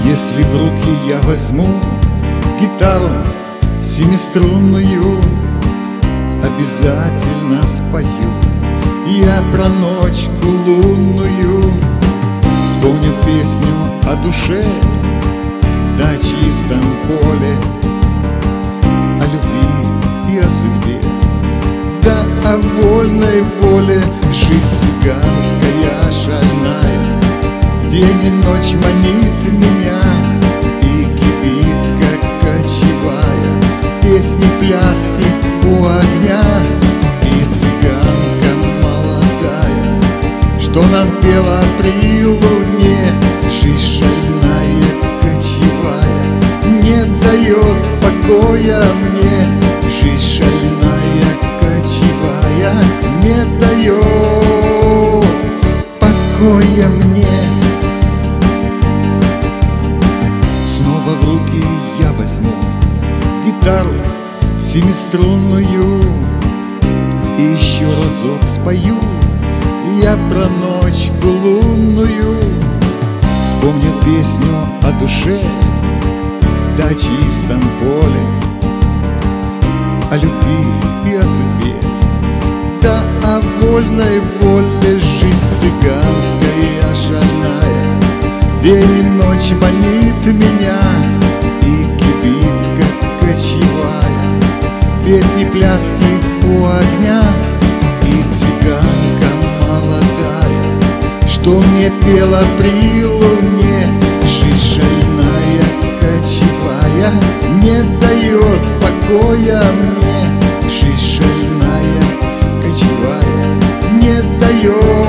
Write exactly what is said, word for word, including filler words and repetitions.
Если в руки я возьму гитару семиструнную, обязательно спою я про ночку лунную. Вспомню песню о душе, да о чистом поле, о любви и о судьбе, да о вольной воле. Жизнь цыганская шальная день и ночь манит меня и кипит, как кочевая, песни, пляски у огня. И цыганка молодая, что нам пела при луне, жизнь шальная, кочевая, не дает покоя мне. Жизнь шальная, кочевая, не дает покоя мне. Снова в руки я возьму гитару семиструнную и еще разок спою я про ночку лунную. Вспомню песню о душе, да о чистом поле, о любви и о судьбе, да о вольной воле. Жизнь цыганская шальная день и ночь манит меня и кипит, как кочевая, песни, пляски у огня. И цыганка молодая, что мне пела при луне, жизнь шальная, кочевая, не дает покоя мне. Жизнь шальная, кочевая, не дает